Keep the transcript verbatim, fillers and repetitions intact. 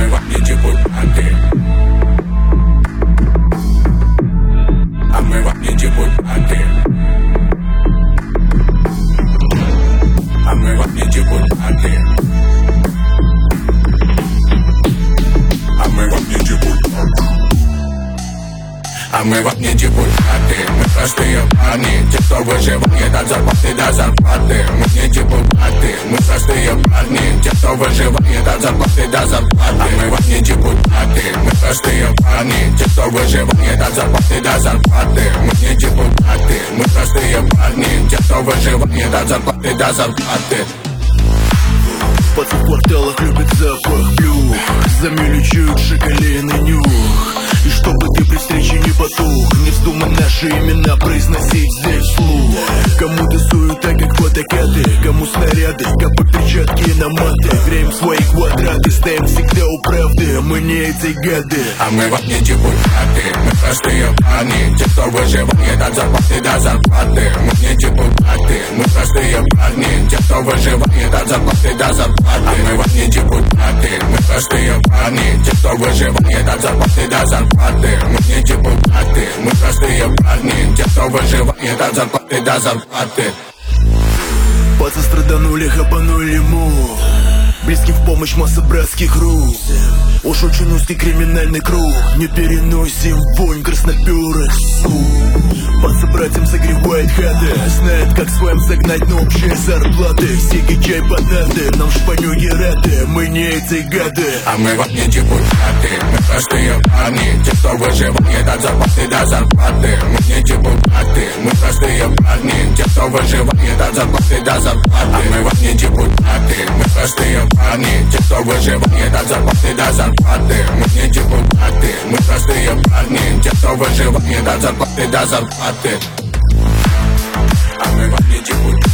вам не депутаты. А мы вам не депутаты. А мы вам не депутаты. А мы вам не депутаты. А мы вам не депутаты. Мы простые парни, те, кто выживает от зарплаты до зарплаты. Мы не депутаты. Мы простые парни, те, кто выживает от зарплаты до зарплаты. А мы вам не депутаты. Мы простые парни, те, кто выживает от зарплаты до зарплаты. Мы не депутаты. Мы простые парни, те, кто выживает от зарплаты до зарплаты. Пацан в кварталах любит запах блюх, замелючуют шоколеный нюх. И чтобы ты при встрече не потух, не вздумай наши имена произносить здесь вслух. Кому-то суета, как фотокаты, кому снаряды, как перчатки на маты. Греем свои квадраты, стоим всегда у правды, мы не эти гады. А мы вам не депутаты. Мы простые парни, те, кто выживает от зарплаты до зарплаты. Мы не депутаты. Мы простые парни, те, кто выживает от зарплаты до зарплаты. А мы вам не депутаты. Мы простые парни, те, кто выживает от зарплаты до зарплаты. Мы не депутаты. Мы простые парни, те, кто выживает от зарплаты до зарплаты. Пацан страданули, хапанули ему. Близким в помощь масса братских рук. Уж очень узкий криминальный круг. Не переносим вонь красноперых сук. Паца братьям согревает хаты, знает, как своим загнать на общие зарплаты. Сиги, чай, бананы, нам шпанюги рады. Мы не эти гады. А мы вам не депутаты. Мы простые парни, те, кто выживает от зарплаты до зарплаты. Мы не депутаты. Мы простые парни, те, кто выживает от зарплаты до зарплаты. А мы вам не депутаты. Мы простые парни, те, кто выживает от зарплаты до зарплаты. Мы не депутаты. Мы простые парни, те, кто выживает от зарплаты до зарплаты. А мы вам не депутаты.